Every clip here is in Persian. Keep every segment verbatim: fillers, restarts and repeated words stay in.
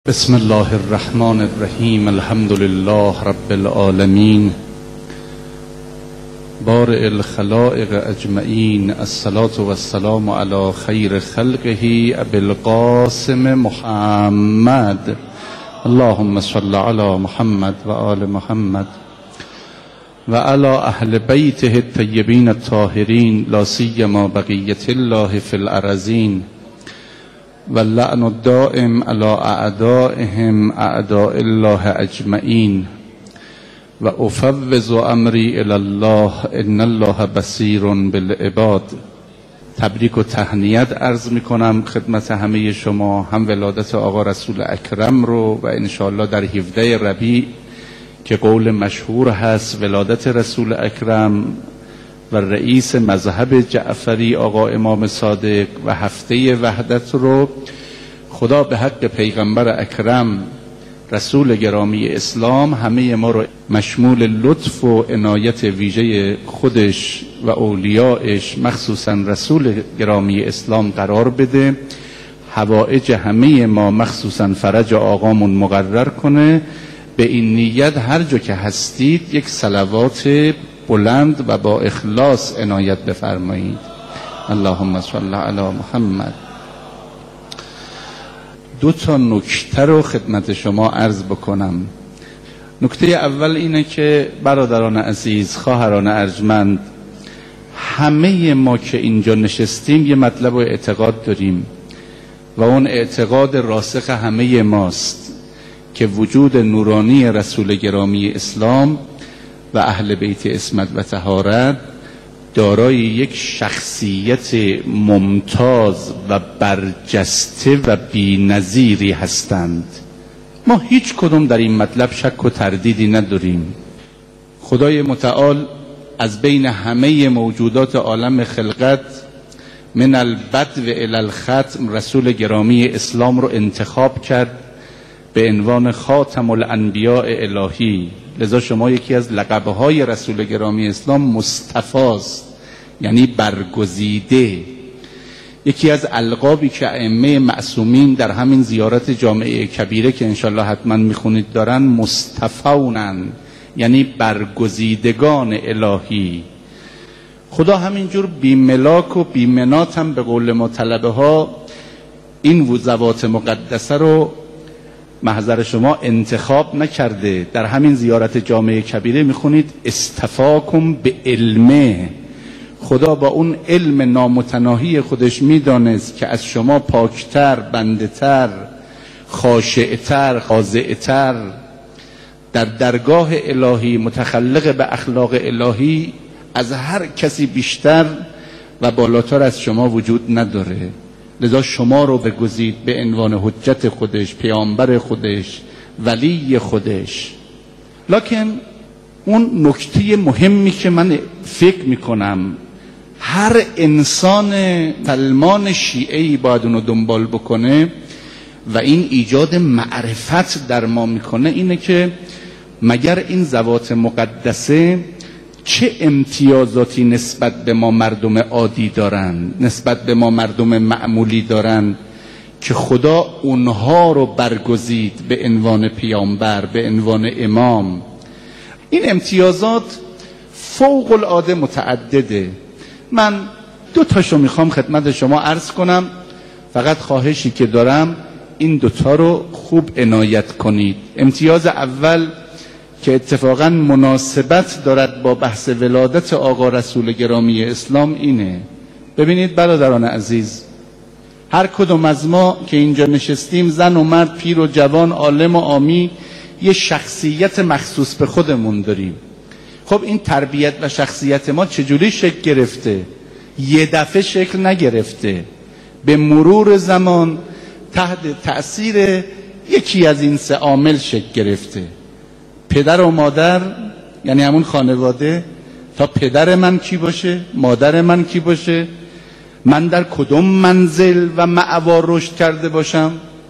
بسم الله الرحمن الرحیم. الحمد لله رب العالمین بارئ الخلائق اجمعین. الصلاة والسلام علی خیر خلقه ابی القاسم محمد. اللهم صل علی محمد و آل محمد و علی اهل بیته الطیبین الطاهرین، لا سیما بقیة الله فی الارضین، و اللعن الدائم علی اعدائهم اعداء الله اجمعین. و افوض امری الی الله ان الله بصیر بالعباد. تبریک و تهنیت عرض می کنم خدمت همه شما، هم ولادت آقا رسول اکرم رو و انشاءالله در هفده ربیع که قول مشهور هست ولادت رسول اکرم و رئیس مذهب جعفری آقا امام صادق و هفته وحدت رو خدا به حق پیغمبر اکرم رسول گرامی اسلام همه ما رو مشمول لطف و عنایت ویژه خودش و اولیاءش مخصوصا رسول گرامی اسلام قرار بده. حوائج همه ما مخصوصا فرج آقامون مقرر کنه. به این نیت هر جا که هستید یک صلوات بلند و با اخلاص عنایت بفرمایید. اللهم صل علی محمد. دو تا نکته رو خدمت شما عرض بکنم. نکته اول اینه که برادران عزیز، خواهران ارجمند، همه ما که اینجا نشستیم یه مطلب و اعتقاد داریم و اون اعتقاد راسخ همه ماست که وجود نورانی رسول گرامی اسلام و اهل بیت عصمت و طهارت دارای یک شخصیت ممتاز و برجسته و بی‌نظیری هستند. ما هیچ کدوم در این مطلب شک و تردیدی نداریم. خدای متعال از بین همه موجودات عالم خلقت من البدو الی الختم رسول گرامی اسلام رو انتخاب کرد به عنوان خاتم الانبیاء الهی. لذا شما یکی از لقب‌های رسول گرامی اسلام مصطفاست، یعنی برگزیده. یکی از القابی که ائمه معصومین در همین زیارت جامعه کبیره که انشالله حتما میخونید دارن، مصطفونن، یعنی برگزیدگان الهی. خدا همینجور بی ملاک و بی منات هم به قول ما طلبه ها این وزوات مقدسه رو محضر شما انتخاب نکرده. در همین زیارت جامعه کبیره میخونید استفاکم به علمه. خدا با اون علم نامتناهی خودش میدانست که از شما پاکتر، بنده‌تر، خاشعتر، خاضعتر، در درگاه الهی متخلق به اخلاق الهی از هر کسی بیشتر و بالاتر از شما وجود نداره. لذا شما رو بگزید به عنوان حجت خودش، پیامبر خودش، ولی خودش. لکن اون نکته مهمی که من فکر میکنم هر انسان سلمان شیعه‌ای باید اونو دنبال بکنه و این ایجاد معرفت در ما میکنه اینه که مگر این ذوات مقدسه چه امتیازاتی نسبت به ما مردم عادی دارن، نسبت به ما مردم معمولی دارن که خدا اونها رو برگزید به عنوان پیامبر، به عنوان امام. این امتیازات فوق العاده متعدده. من دو تاشو میخوام خدمت شما عرض کنم. فقط خواهشی که دارم این دوتا رو خوب عنایت کنید. امتیاز اول که اتفاقا مناسبت دارد با بحث ولادت آقا رسول گرامی اسلام اینه. ببینید برادران عزیز، هر کدوم از ما که اینجا نشستیم، زن و مرد، پیر و جوان، عالم و عامی، یه شخصیت مخصوص به خودمون داریم. خب این تربیت و شخصیت ما چجوری شکل گرفته؟ یه دفعه شکل نگرفته. به مرور زمان تحت تأثیر یکی از این سه عامل شکل گرفته. پدر و مادر، یعنی همون خانواده، تا پدر من کی باشه، مادر من کی باشه، من در کدوم منزل و معوار رشد کرده باشم.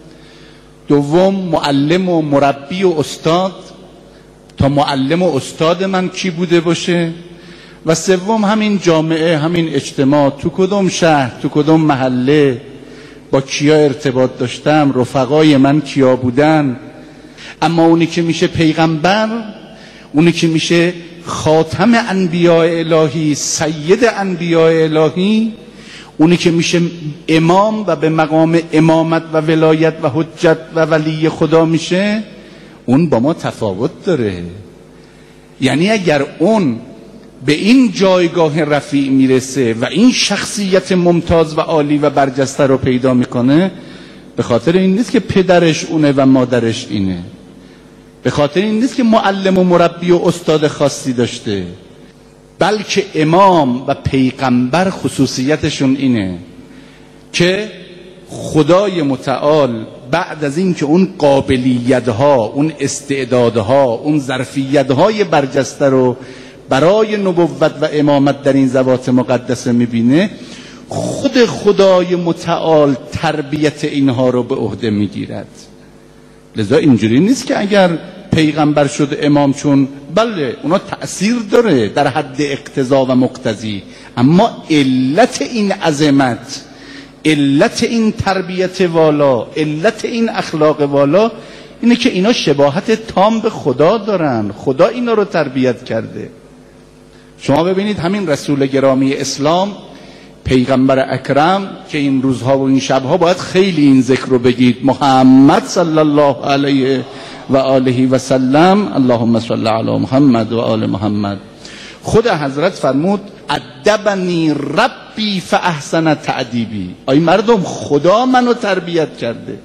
دوم معلم و مربی و استاد، تا معلم و استاد من کی بوده باشه. و سوم همین جامعه، همین اجتماع، تو کدوم شهر، تو کدوم محله، با کیا ارتباط داشتم، رفقای من کیا بودن. اما اونی که میشه پیغمبر، اونی که میشه خاتم انبیاء الهی، سید انبیاء الهی، اونی که میشه امام و به مقام امامت و ولایت و حجت و ولی خدا میشه، اون با ما تفاوت داره. یعنی اگر اون به این جایگاه رفیع میرسه و این شخصیت ممتاز و عالی و برجسته رو پیدا میکنه، به خاطر این نیست که پدرش اونه و مادرش اینه، به خاطر این نیست که معلم و مربی و استاد خاصی داشته، بلکه امام و پیغمبر خصوصیتشون اینه که خدای متعال بعد از این که اون قابلیت‌ها، اون استعدادها، اون ظرفیت‌های برجسته رو برای نبوت و امامت در این ذوات مقدسه میبینه، خود خدای متعال تربیت اینها رو به عهده میگیرد. لذا اینجوری نیست که اگر پیغمبر شد امام چون، بله اونا تأثیر داره در حد اقتضا و مقتضی، اما علت این عظمت، علت این تربیت والا، علت این اخلاق والا اینه که اینا شباهت تام به خدا دارن، خدا اینا رو تربیت کرده. شما ببینید همین رسول گرامی اسلام، پیغمبر اکرم که این روزها و این شبها باید خیلی این ذکر رو بگید، محمد صلی الله علیه و آله و سلم، اللهم صل علی محمد و آل محمد. خود حضرت فرمود ادبنی ربی فاحسن تعدیبی. ای مردم، خدا منو تربیت کرده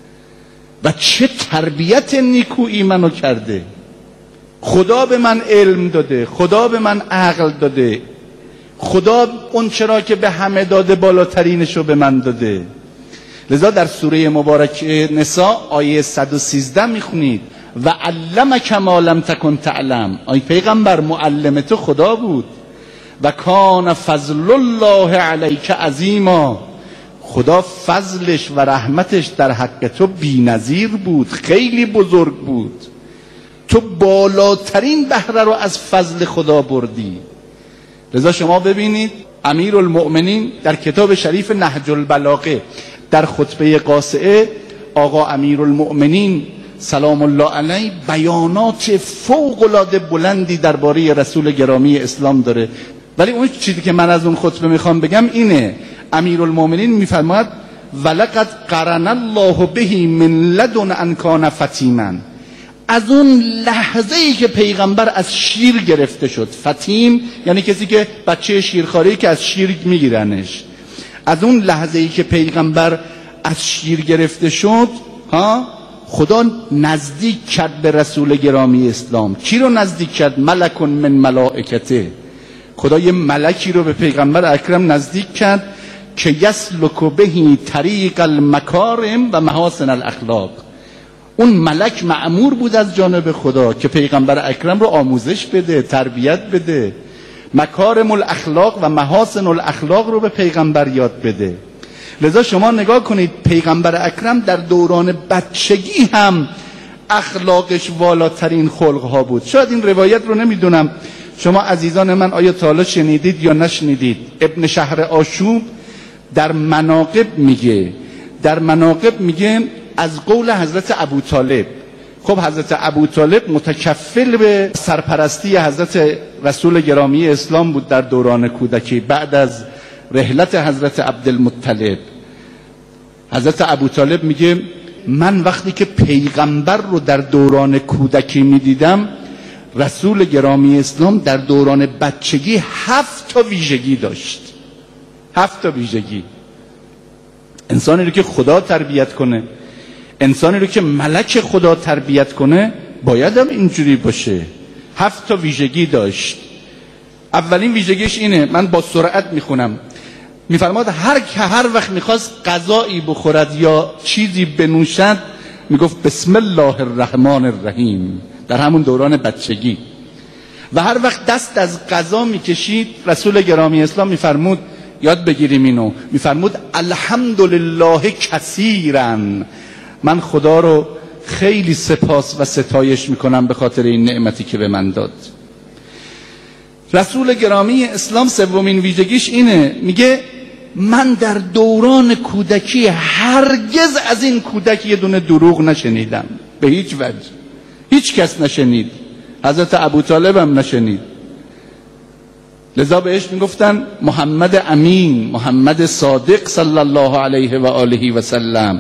و چه تربیت نیکویی منو کرده. خدا به من علم داده، خدا به من عقل داده، خدا اون چرا که به همه داده بالاترینشو به من داده. لذا در سوره مبارک نساء آیه صد و سیزده میخونید و علمک ما لم تکن تعلم. ای پیغمبر، معلم تو خدا بود. و کان فضل الله علیک عظیما. خدا فضلش و رحمتش در حق تو بی‌نظیر بود، خیلی بزرگ بود. تو بالاترین بهره رو از فضل خدا بردی. لذا شما ببینید امیرالمؤمنین در کتاب شریف نهج البلاغه در خطبه قاصعه، آقا امیرالمؤمنین سلام الله علیه بیانات فوق العاده بلندی درباره رسول گرامی اسلام داره. ولی اون چیزی که من از اون خطبه میخوام بگم اینه، امیرالمؤمنین میفرماید ولقد قرن الله به من لدن ان کان فتیما. از اون لحظه ای که پیغمبر از شیر گرفته شد، فتیم یعنی کسی که بچه شیرخواری که از شیر میگیرنش، از اون لحظه ای که پیغمبر از شیر گرفته شد، ها، خدا نزدیک کرد به رسول گرامی اسلام. کی رو نزدیک کرد؟ ملک من ملائکته. خدا یه ملکی رو به پیغمبر اکرم نزدیک کرد که یسلک بهی طریق المکارم و محاسن الاخلاق. اون ملک مأمور بود از جانب خدا که پیغمبر اکرم رو آموزش بده، تربیت بده، مکارم الاخلاق و محاسن الاخلاق رو به پیغمبر یاد بده. لذا شما نگاه کنید پیغمبر اکرم در دوران بچگی هم اخلاقش والاترین خلقها بود. شاید این روایت رو نمیدونم شما عزیزان من آیا تا حالا شنیدید یا نشنیدید. ابن شهر آشوب در مناقب میگه، در مناقب میگه از قول حضرت ابوطالب. خب حضرت ابوطالب متکفل به سرپرستی حضرت رسول گرامی اسلام بود در دوران کودکی بعد از رحلت حضرت عبدالمطلب. حضرت ابوطالب میگه من وقتی که پیغمبر رو در دوران کودکی میدیدم، رسول گرامی اسلام در دوران بچگی هفت تا ویژگی داشت. هفت تا ویژگی. انسانی رو که خدا تربیت کنه، انسانی رو که ملک خدا تربیت کنه، باید هم اینجوری باشه. هفت تا ویژگی داشت. اولین ویژگیش اینه، من با سرعت میخونم، میفرماد هر که هر وقت میخواست غذایی بخورد یا چیزی بنوشد میگفت بسم الله الرحمن الرحیم، در همون دوران بچگی. و هر وقت دست از غذا میکشید رسول گرامی اسلام میفرمود، یاد بگیریم اینو، میفرمود الحمدلله کثیرا، من خدا رو خیلی سپاس و ستایش میکنم به خاطر این نعمتی که به من داد. رسول گرامی اسلام سومین ویژگیش اینه، میگه من در دوران کودکی هرگز از این کودک یه دونه دروغ نشنیدم، به هیچ وجه، هیچ کس نشنید، حضرت ابوطالب هم نشنید. لذا بهش میگفتن محمد امین، محمد صادق صلی الله علیه و آله و سلم.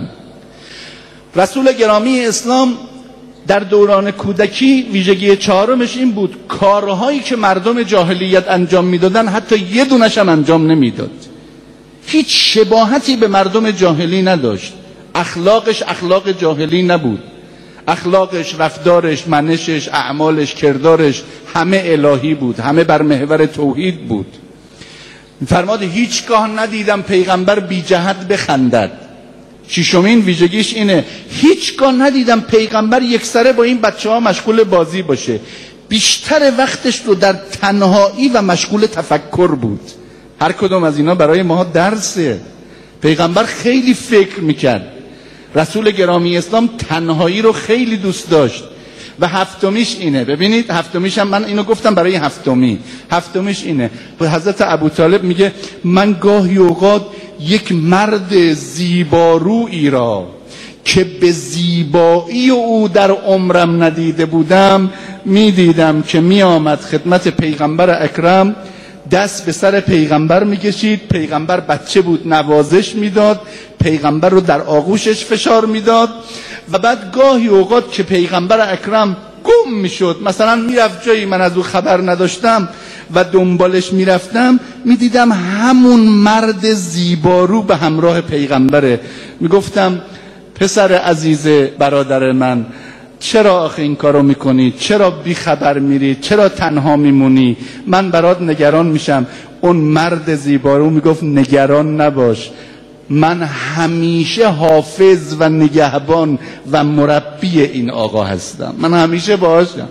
رسول گرامی اسلام در دوران کودکی ویژگی چهارمش این بود کارهایی که مردم جاهلیت انجام میدادن حتی یه دونش هم انجام نمیداد. هیچ شباهتی به مردم جاهلی نداشت. اخلاقش اخلاق جاهلی نبود. اخلاقش، رفتارش، منشش، اعمالش، کردارش همه الهی بود، همه بر محور توحید بود. فرماد هیچگاه ندیدم پیغمبر بی جهت بخندد. ششمین ویژگیش اینه هیچگاه ندیدم پیغمبر یکسره با این بچه ها مشغول بازی باشه، بیشتر وقتش رو در تنهایی و مشغول تفکر بود. هر کدوم از اینا برای ما درسه. پیغمبر خیلی فکر میکرد. رسول گرامی اسلام تنهایی رو خیلی دوست داشت. و هفتمیش اینه، ببینید هفتمیش هم من اینو گفتم برای هفتمی، هفتمیش اینه حضرت ابوطالب میگه من گاهی اوقات یک مرد زیبارویی را که به زیبایی او در عمرم ندیده بودم میدیدم که میآمد خدمت پیغمبر اکرم، دست به سر پیغمبر میکشید، پیغمبر بچه بود نوازش میداد، پیغمبر رو در آغوشش فشار میداد و بعد گاهی اوقات که پیغمبر اکرم گم میشد، مثلا میرفت جایی من از او خبر نداشتم و دنبالش میرفتم، میدیدم همون مرد زیبارو به همراه پیغمبره. میگفتم پسر عزیز برادر من چرا آخه این کارو میکنی؟ چرا بی خبر میری؟ چرا تنها میمونی؟ من برات نگران میشم. اون مرد زیبارو میگفت نگران نباش، من همیشه حافظ و نگهبان و مربی این آقا هستم، من همیشه باهاشم.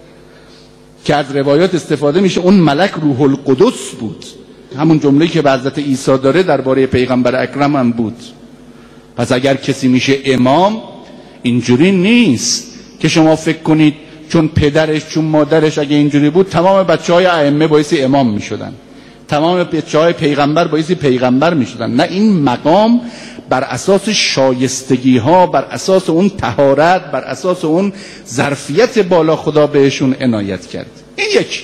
که از روایات استفاده میشه اون ملک روح القدس بود، همون جمله‌ای که به حضرت عیسی داره درباره پیغمبر اکرم هم بود. پس اگر کسی میشه امام اینجوری نیست که شما فکر کنید چون پدرش چون مادرش اگه اینجوری بود تمام بچهای ائمه باعث امام میشدن، تمام بچهای پیغمبر باعث پیغمبر میشدن. نه، این مقام بر اساس شایستگی ها، بر اساس اون طهارت، بر اساس اون ظرفیت بالا خدا بهشون عنایت کرد. این یک.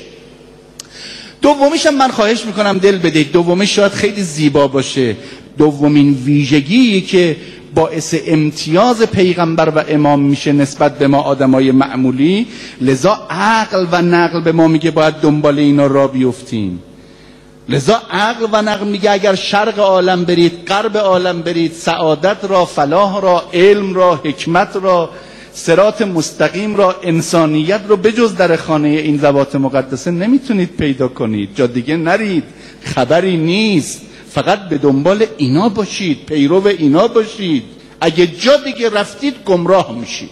دومیش هم من خواهش میکنم دل بدید، دومیش شاید خیلی زیبا باشه. دومین ویژگی که باعث امتیاز پیغمبر و امام میشه نسبت به ما آدمای معمولی، لذا عقل و نقل به ما میگه باید دنبال اینا را بیفتیم. لذا عقل و نقل میگه اگر شرق عالم برید، غرب عالم برید، سعادت را، فلاح را، علم را، حکمت را، صراط مستقیم را، انسانیت را بجز در خانه این ذوات مقدسه نمیتونید پیدا کنید. جا دیگه نرید، خبری نیست. فقط به دنبال اینا باشید، پیرو اینا باشید. اگه جا دیگه رفتید گمراه میشید.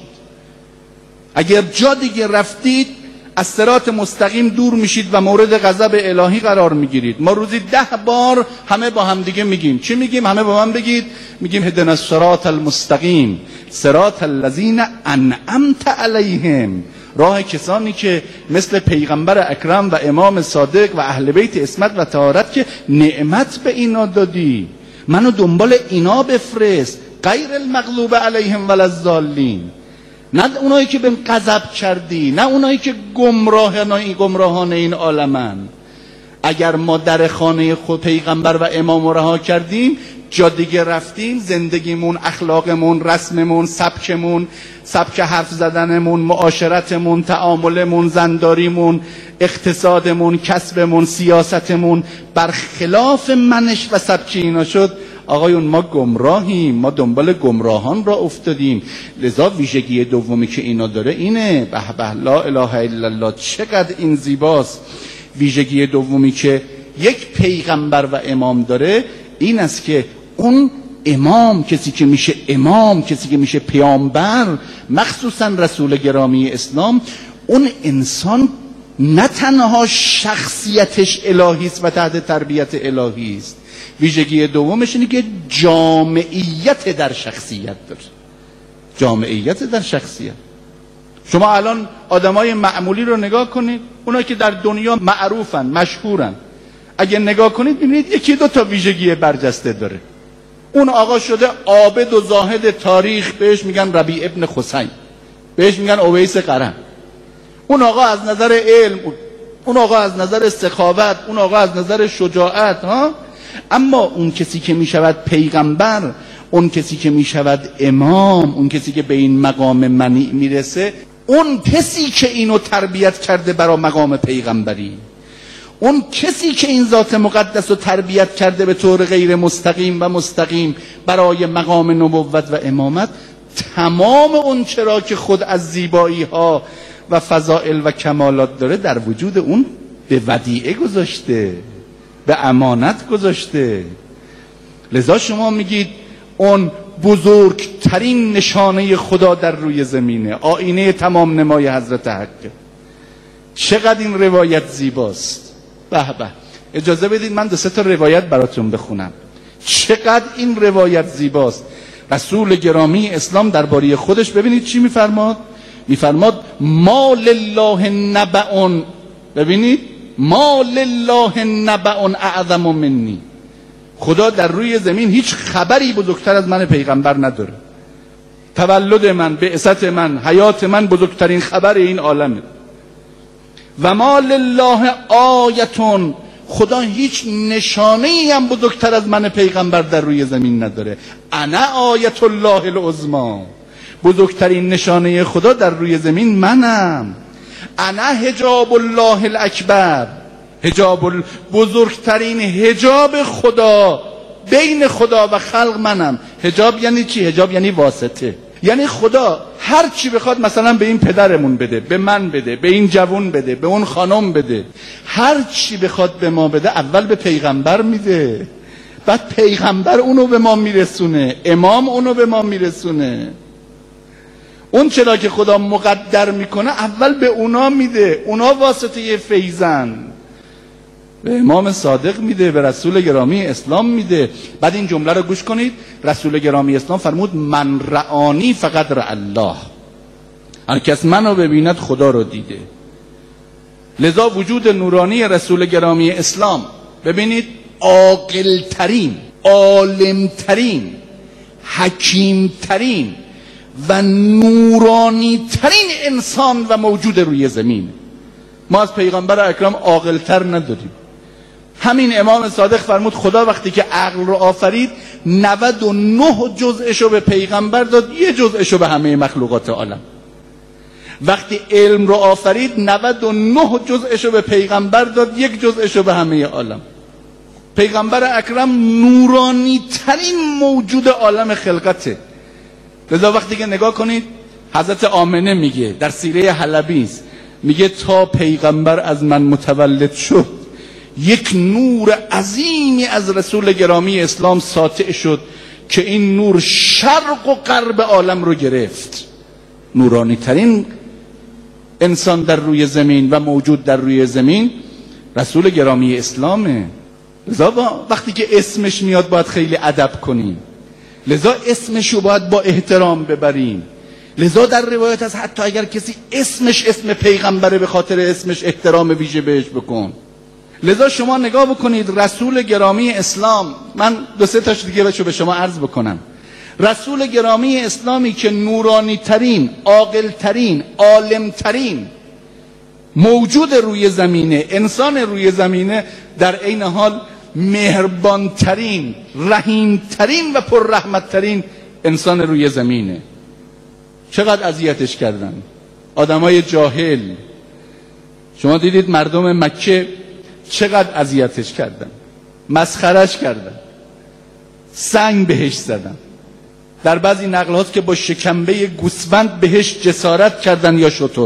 اگر جا دیگه رفتید از صراط مستقیم دور میشید و مورد غضب الهی قرار میگیرید. ما روزی ده بار همه با هم دیگه میگیم. چی میگیم؟ همه با من بگید. میگیم اهدنا الصراط المستقیم صراط الذین انعمت علیهم، راه کسانی که مثل پیغمبر اکرم و امام صادق و اهل بیت عصمت و طهارت که نعمت به اینا دادی، منو دنبال اینا بفرست، غیر المغضوب علیهم ولا الضالین. نه اونایی که به غضب کردی، نه اونایی که گمراهان گمراهان این عالمن. اگر ما در خانه خود پیغمبر و امام رها کردیم، جا دیگه رفتیم، زندگیمون، اخلاقمون، رسممون، سبکمون، سبک حرف زدنمون، معاشرتمون، تعاملمون، زنداریمون، اقتصادمون، کسبمون، سیاستمون برخلاف منش و سبک اینا شد، آقایون ما گمراهیم، ما دنبال گمراهان را افتادیم. لذا ویژگی دومی که اینا داره اینه، به به لا اله الا الله، چقدر این زیباست. ویژگی دومی که یک پیغمبر و امام داره این است که اون امام، کسی که میشه امام، کسی که میشه پیامبر، مخصوصا رسول گرامی اسلام، اون انسان نه تنها شخصیتش الهی است و تحت تربیت الهی است، ویژگی دومش اینه که جامعیت در شخصیت داره. جامعیت در شخصیت. شما الان آدمای معمولی رو نگاه کنید، اونا که در دنیا معروفن، مشهورن، اگه نگاه کنید ببینید یکی دو تا ویژگی برجسته داره. اون آقا شده عابد و زاهد تاریخ، بهش میگن ربیع ابن خثیم، بهش میگن اویس قرن. اون آقا از نظر علم، اون آقا از نظر سخاوت، اون آقا از نظر شجاعت ها. اما اون کسی که میشود پیغمبر، اون کسی که میشود امام، اون کسی که به این مقام منیع میرسه، اون کسی که اینو تربیت کرده برای مقام پیغمبری، اون کسی که این ذات مقدس رو تربیت کرده به طور غیر مستقیم و مستقیم برای مقام نبوت و امامت، تمام اون چرا که خود از زیبایی ها و فضائل و کمالات داره در وجود اون به ودیعه گذاشته، به امانت گذاشته. لذا شما میگید اون بزرگترین نشانه خدا در روی زمینه، آینه تمام نمای حضرت حق. چقدر این روایت زیباست. به به، اجازه بدید من دو سه تا روایت براتون بخونم. چقدر این روایت زیباست. رسول گرامی اسلام درباره خودش ببینید چی میفرماد. میفرماد ما لله نبأ، ببینید ما لله نبأ اعظم منی. خدا در روی زمین هیچ خبری بزرگتر از من پیغمبر نداره. تولد من، بعثت من، حیات من بزرگترین خبر این عالمه. و ما لله آیتون، خدا هیچ نشانه‌ای هم بزرگتر از من پیغمبر در روی زمین نداره. انا آیت الله العظمی، بزرگترین نشانه خدا در روی زمین منم. انا حجاب الله الاکبر، حجاب بزرگترین حجاب خدا بین خدا و خلق منم. حجاب یعنی چی؟ حجاب یعنی واسطه. یعنی خدا هر چی بخواد مثلا به این پدرمون بده، به من بده، به این جوون بده، به اون خانم بده، هر چی بخواد به ما بده اول به پیغمبر میده، بعد پیغمبر اونو به ما میرسونه، امام اونو به ما میرسونه. اون چرا که خدا مقدر میکنه اول به اونا میده، اونا واسطه فیضن، به امام صادق میده، به رسول گرامی اسلام میده. بعد این جمله رو گوش کنید. رسول گرامی اسلام فرمود من رعانی فقط رع الله، هر کس منو ببیند خدا رو دیده. لذا وجود نورانی رسول گرامی اسلام ببینید عاقل ترین، عالم ترین، حکیم ترین و نورانی ترین انسان و موجود روی زمین. ما از پیغمبر اکرم عاقل تر نداریم. همین امام صادق فرمود خدا وقتی که عقل رو آفرید نود و نه جزءشو به پیغمبر داد، یه جزءشو به همه مخلوقات عالم. وقتی علم رو آفرید نود و نه جزءشو به پیغمبر داد، یک جزءشو به همه عالم. پیغمبر اکرم نورانی ترین موجود عالم خلقته. لذا وقتی که نگاه کنید حضرت آمنه میگه در سیره حلبی است، میگه تا پیغمبر از من متولد شد یک نور عظیمی از رسول گرامی اسلام ساطع شد که این نور شرق و غرب عالم رو گرفت. نورانی ترین انسان در روی زمین و موجود در روی زمین رسول گرامی اسلامه. لذا وقتی که اسمش میاد باید خیلی ادب کنیم، لذا اسمش رو باید با احترام ببریم. لذا در روایت از حتی اگر کسی اسمش اسم پیغمبره به خاطر اسمش احترام ویژه بهش بکن. لذا شما نگاه بکنید رسول گرامی اسلام، من دو سه تاش دیگه بچو به شما عرض بکنم. رسول گرامی اسلامی که نورانی ترین، عاقل ترین، عالم ترین موجود روی زمینه، انسان روی زمینه، در عین حال مهربان ترین، رحیم ترین و پر رحمت ترین انسان روی زمینه. چقدر اذیتش کردن آدمای جاهل. شما دیدید مردم مکه چقدر اذیتش کردن، مسخرش کردن، سنگ بهش زدن. در بعضی نقلات که با شکمبه گوسفند بهش جسارت کردن یا شتر.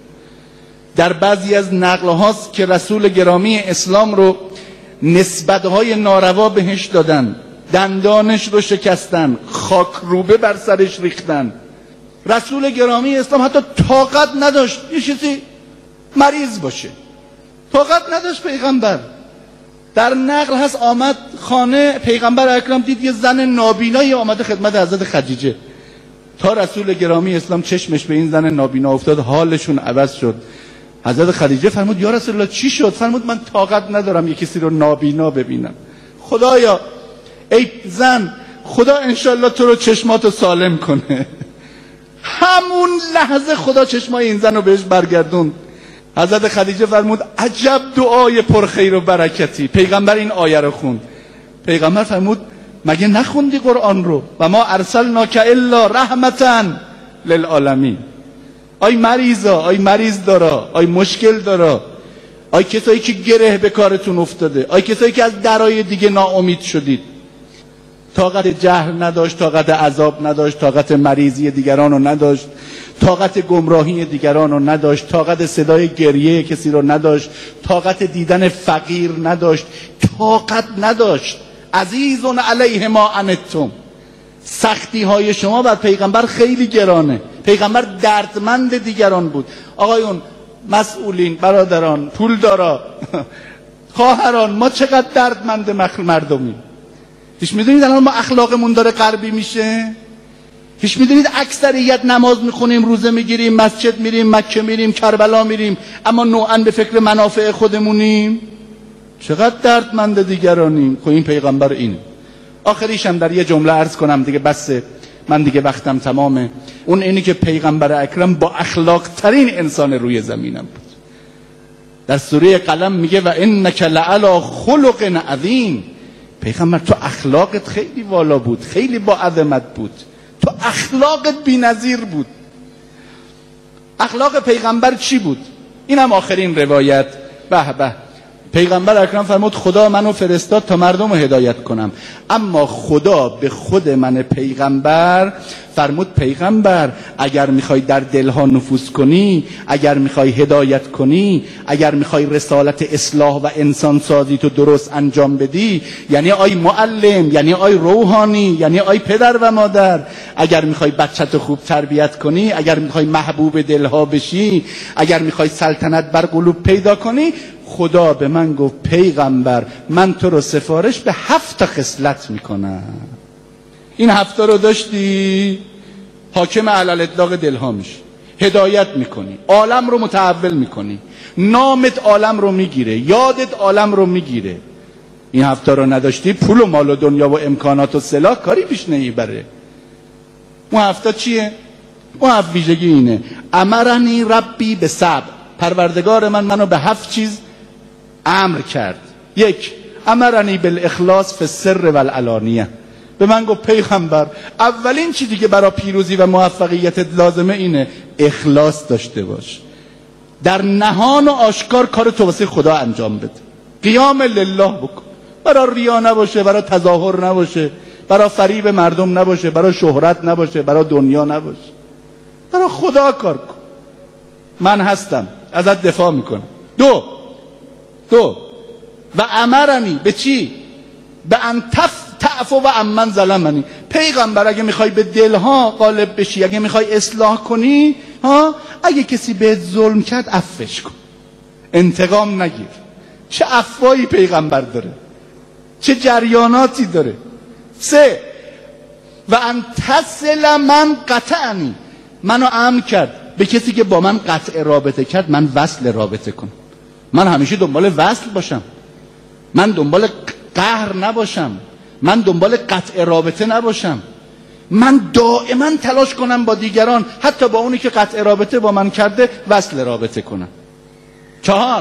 در بعضی از نقلهاست که رسول گرامی اسلام رو نسبت‌های ناروا بهش دادن، دندانش رو شکستن، خاک روبه بر سرش ریختن. رسول گرامی اسلام حتی طاقت نداشت یه چیزی مریض باشه، طاقت نداشت پیغمبر. در نقل هست آمد خانه پیغمبر اکرم، دید یه زن نابینایی آمده خدمت حضرت خدیجه. تا رسول گرامی اسلام چشمش به این زن نابینا افتاد حالشون عوض شد. حضرت خدیجه فرمود یا رسول الله چی شد؟ فرمود من طاقت ندارم یک کسی رو نابینا ببینم. خدایا ای زن، خدا انشالله تو رو چشماتو سالم کنه. همون لحظه خدا چشمای این زن رو بهش برگردون. حضرت خدیجه فرمود عجب دعای پرخیر و برکتی. پیغمبر این آیه رو خوند. پیغمبر فرمود مگه نخوندی قرآن رو؟ و ما ارسلناک الا رحمتا للعالمین. آی مریضا، آی مریض دارا، آی مشکل دارا، آی کسایی که گره به کارتون افتاده، آی کسایی که از درای دیگه ناامید شدید، طاقت جهل نداشت، طاقت عذاب نداشت، طاقت مریضی دیگران رو نداشت، طاقت گمراهی دیگران رو نداشت، طاقت صدای گریه کسی رو نداشت، طاقت دیدن فقیر نداشت، طاقت نداشت. عزیزون علیه ما عنتم. سختی های شما بر پیغمبر خیلی گرانه. پیغمبر دردمند دیگران بود. آقایون مسئولین، برادران، پولدارا، خواهران، ما چقدر دردمند مردمی. هیچ میدونید الان ما اخلاقمون داره غربی میشه؟ هیچ میدونید اکثریت نماز میخونیم، روزه میگیریم، مسجد میریم، مکه میریم، کربلا میریم، اما نوعا به فکر منافع خودمونیم؟ چقدر دردمند دیگرانیم. خب این پیغمبر این. آخریش هم در یه جمله عرض کنم دیگه، بسه من دیگه وقتم تمامه. اون اینی که پیغمبر اکرم با اخلاق ترین انسان روی زمینم بود. در سوره قلم میگه و انک لعلی خلق عظیم. پیغمبر تو اخلاقت خیلی والا بود، خیلی با عظمت بود، تو اخلاقت بی‌نظیر بود. اخلاق پیغمبر چی بود؟ این هم آخرین روایت. به به. پیغمبر اکرم فرمود خدا منو فرستاد تا مردم رو هدایت کنم، اما خدا به خود من پیغمبر فرمود پیغمبر اگر میخوای در دلها نفوذ کنی، اگر میخوای هدایت کنی، اگر میخوای رسالت اصلاح و انسان سازی تو درست انجام بدی، یعنی آی معلم، یعنی آی روحانی، یعنی آی پدر و مادر، اگر میخوای بچه‌تو خوب تربیت کنی، اگر میخوای محبوب دلها بشی، اگر میخوای سلطنت بر قلوب پیدا کنی، خدا به من گفت پیغمبر من تو رو سفارش به هفت خصلت میکنم. این هفته رو داشتی، حاکم علی الاطلاق دلها میشی، هدایت میکنی، عالم رو متحول میکنی، نامت عالم رو میگیره، یادت عالم رو میگیره. این هفته رو نداشتی، پول و مال و دنیا و امکانات و سلاح کاری پیش نمیبره. اون هفته چیه؟ اون هفت ویژگی اینه: امرنی ربی به صبر. پروردگار من منو به هفت چیز امر کرد. یک، امرنی بالاخلاص فی السر والعلانیه. به من گفت پیغمبر اولین چیزی که برای پیروزی و موفقیت لازمه اینه اخلاص داشته باش، در نهان و آشکار کار تو واسه خدا انجام بده، قیام لله بکن، برای ریا نباشه، برای تظاهر نباشه، برای فریب مردم نباشه، برای شهرت نباشه، برای دنیا نباشه، برای خدا کار کن. من هستم، ازت دفاع میکنم. دو دو و امرنی به چی؟ به ان تف تعفو و امن ظلمنی. پیغمبر اگه میخوای به دلها غالب بشی، اگه میخوای اصلاح کنی، ها، اگه کسی بهت ظلم کرد عفوش کن، انتقام نگیر. چه عفوایی پیغمبر داره، چه جریاناتی داره. سه و ان تصل من قطعنی. منو امر کرد به کسی که با من قطع رابطه کرد من وصل رابطه کنم. من همیشه دنبال وصل باشم، من دنبال قهر نباشم، من دنبال قطع رابطه نباشم، من دائما تلاش کنم با دیگران، حتی با اونی که قطع رابطه با من کرده، وصل رابطه کنم. چهار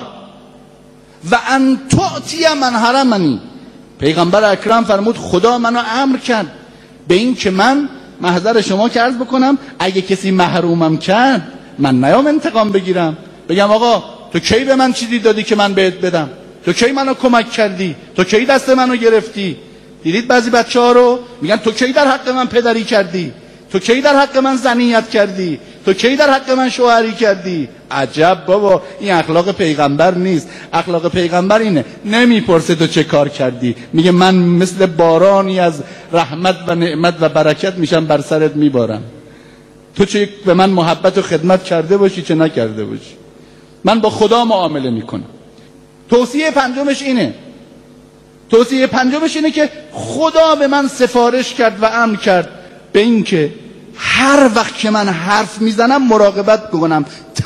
و ان تعطی من حرمنی. پیغمبر اکرم فرمود خدا منو امر کرد به این که من محضر شما که عرض بکنم اگه کسی محرومم کرد من نیام انتقام بگیرم، بگم آقا تو کی به من چیزی دادی که من بهت بدم؟ تو کی منو کمک کردی؟ تو کی دست منو گرفتی؟ دیدید بعضی بچه ها رو میگن تو کی در حق من پدری کردی؟ تو کی در حق من زنیت کردی؟ تو کی در حق من شوهری کردی؟ عجب بابا، این اخلاق پیغمبر نیست. اخلاق پیغمبر اینه نمیپرسه تو چه کار کردی، میگه من مثل بارانی از رحمت و نعمت و برکت میشم بر سرت میبارم، تو چه به من محبت و خدمت کرده باشی چه نکرده باشی. من با خدا معامله میکنم. توصیه پنجمش اینه توصیه پنجمش اینه که خدا به من سفارش کرد و امر کرد به این که هر وقت که من حرف میزنم مراقبت بکنم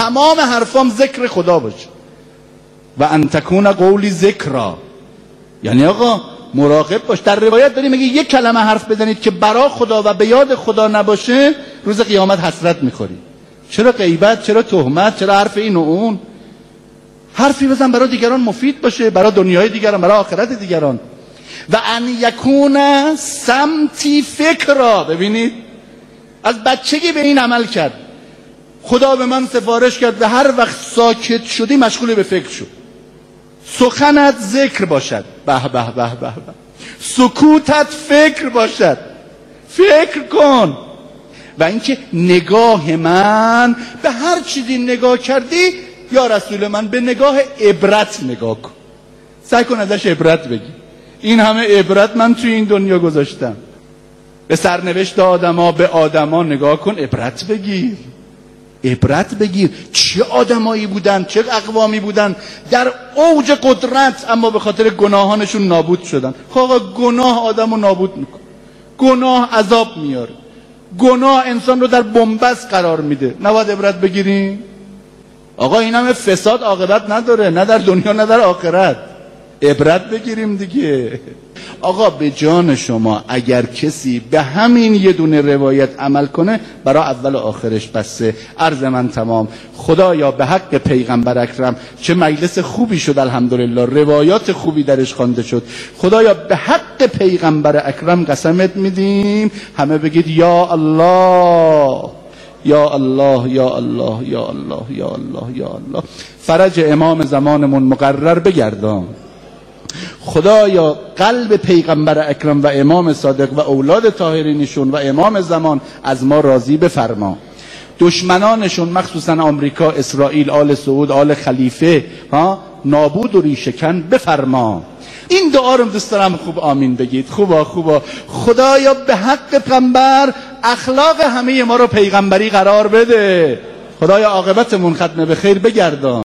تمام حرفام ذکر خدا باشه. و ان تکون قولی ذکرا، یعنی آقا مراقب باش. در روایت داریم میگه یک کلمه حرف بزنید که برا خدا و به یاد خدا نباشه روز قیامت حسرت میخوری. چرا غیبت، چرا تهمت، چرا حرف این و اون؟ حرفی بزن برای دیگران مفید باشه، برای دنیای دیگران، برای آخرت دیگران. و ان یکون سمتی فکرا. ببینید از بچگی به این عمل کرد. خدا به من سفارش کرد و هر وقت ساکت شدی مشغول به فکر شد. سخنت ذکر باشد، به به به به به. سکوتت فکر باشد، فکر کن. و اینکه نگاه من به هر چیزی نگاه کردی یا رسول من به نگاه عبرت نگاه کن، سعی کن ازش عبرت بگی. این همه عبرت من توی این دنیا گذاشتم. به سرنوشت آدما، به آدما نگاه کن، عبرت بگیر، عبرت بگیر. چه آدمایی بودن، چه اقوامی بودن در اوج قدرت اما به خاطر گناهانشون نابود شدن. آقا گناه آدمو نابود میکنه، گناه عذاب میاره، گناه انسان رو در بنبست قرار میده. نباید عبرت بگیریم؟ آقا این همه فساد عاقبت نداره، نه در دنیا نه در آخرت. عبرت بگیریم دیگه. آقا به جان شما اگر کسی به همین یه دونه روایت عمل کنه برای اول و آخرش بسه. عرض من تمام. خدایا به حق پیغمبر اکرم چه مجلس خوبی شد الحمدلله، روایات خوبی درش خوانده شد. خدایا به حق پیغمبر اکرم قسمت میدیم همه بگید یا الله یا الله یا الله یا الله یا الله یا الله. فرج امام زمانمون مقرر بگردان. خدایا قلب پیغمبر اکرم و امام صادق و اولاد طاهرینشون و امام زمان از ما راضی بفرما. دشمنانشون مخصوصا آمریکا، اسرائیل، آل سعود، آل خلیفه ها نابود و ریشه‌کن بفرما. این دعا رو دوست دارم خوب آمین بگید. خوبا خوبا. خدایا به حق پیغمبر اخلاق همه ما رو پیغمبری قرار بده. خدایا عاقبتمون ختم به خیر بگردان.